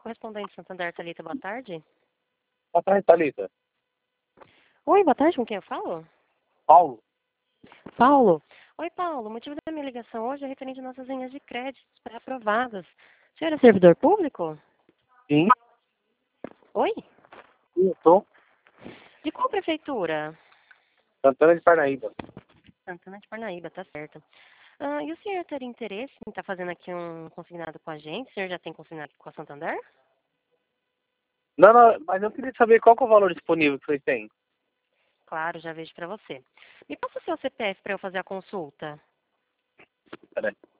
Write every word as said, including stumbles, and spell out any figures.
correspondente Santander, Thalita, boa tarde. Boa tarde, Thalita. Oi, boa tarde, com quem eu falo? Paulo. Paulo. Oi, Paulo. O motivo da minha ligação hoje é referente às nossas linhas de créditos pré-aprovadas. O senhor é servidor público? Sim, Oi? eu sou De qual prefeitura? Santana de Parnaíba. Santana de Parnaíba, tá certo. Ah, e o senhor teria interesse em estar fazendo aqui um consignado com a gente? O senhor já tem consignado com a Santander? Não, não, mas eu queria saber qual que é o valor disponível que vocês têm. Claro, já vejo para você. Me passa o seu C P F para eu fazer a consulta. Peraí.